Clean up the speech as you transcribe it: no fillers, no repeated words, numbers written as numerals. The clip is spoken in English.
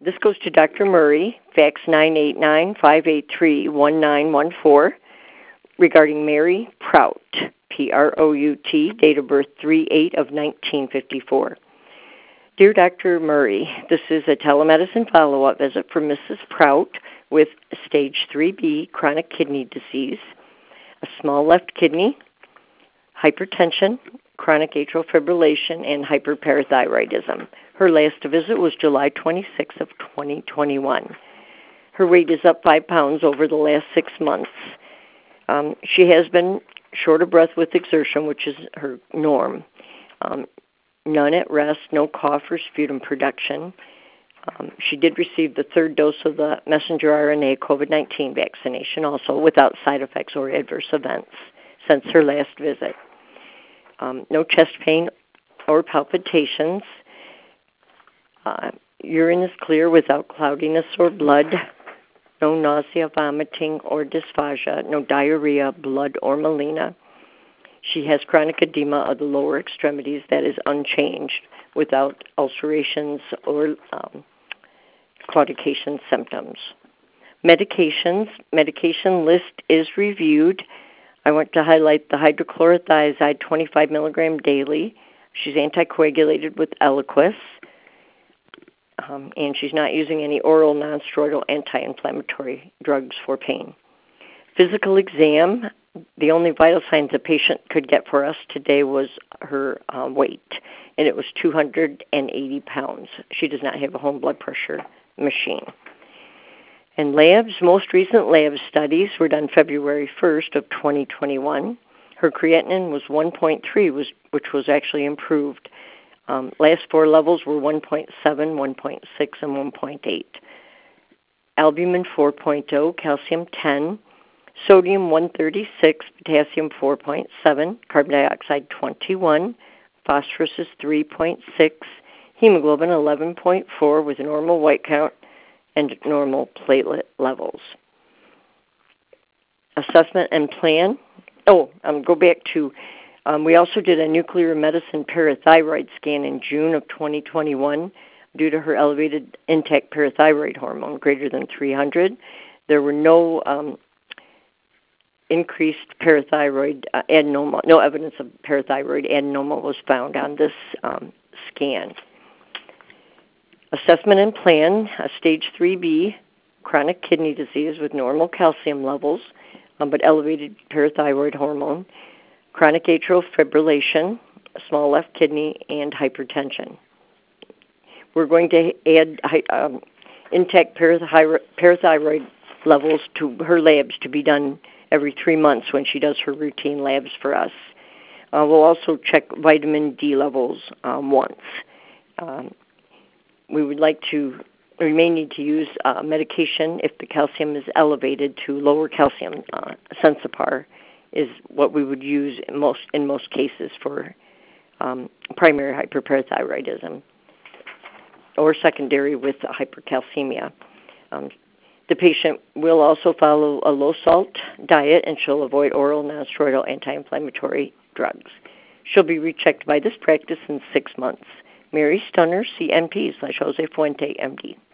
This goes to Dr. Murray, fax 989-583-1914, regarding Mary Prout, Prout, date of birth 3/8 of 1954. Dear Dr. Murray, this is a telemedicine follow-up visit for Mrs. Prout with stage 3B chronic kidney disease, a small left kidney, hypertension, chronic atrial fibrillation, and hyperparathyroidism. Her last visit was July 26th of 2021. Her weight is up 5 pounds over the last 6 months. She has been short of breath with exertion, which is her norm. None at rest, no cough or sputum production. She did receive the 3rd dose of the messenger RNA COVID-19 vaccination, also without side effects or adverse events since her last visit. No chest pain or palpitations. Urine is clear without cloudiness or blood. No nausea, vomiting, or dysphagia. No diarrhea, blood, or melena. She has chronic edema of the lower extremities that is unchanged without ulcerations or claudication symptoms. Medication list is reviewed. I want to highlight the hydrochlorothiazide 25 milligram daily. She's anticoagulated with Eliquis, and she's not using any oral nonsteroidal anti-inflammatory drugs for pain. Physical exam, the only vital signs the patient could get for us today was her weight, and it was 280 pounds. She does not have a home blood pressure machine. And labs, most recent lab studies were done February 1st of 2021. Her creatinine was 1.3, which was actually improved. Last 4 levels were 1.7, 1.6, and 1.8. Albumin 4.0, calcium 10, sodium 136, potassium 4.7, carbon dioxide 21, phosphorus is 3.6, hemoglobin 11.4 with a normal white count and normal platelet levels. Assessment and plan. Go back to, we also did a nuclear medicine parathyroid scan in June of 2021 due to her elevated intact parathyroid hormone greater than 300. There were no increased parathyroid adenoma, no evidence of parathyroid adenoma was found on this scan. Assessment and plan, stage 3B, chronic kidney disease with normal calcium levels, but elevated parathyroid hormone, chronic atrial fibrillation, small left kidney, and hypertension. We're going to add intact parathyroid levels to her labs to be done every 3 months when she does her routine labs for us. We'll also check vitamin D levels once. We may need to use medication if the calcium is elevated to lower calcium. Sensipar is what we would use in most cases for primary hyperparathyroidism or secondary with hypercalcemia. The patient will also follow a low-salt diet, and she'll avoid oral nonsteroidal anti-inflammatory drugs. She'll be rechecked by this practice in 6 months. Mary Stunner, CNP /Jose Fuente, MD.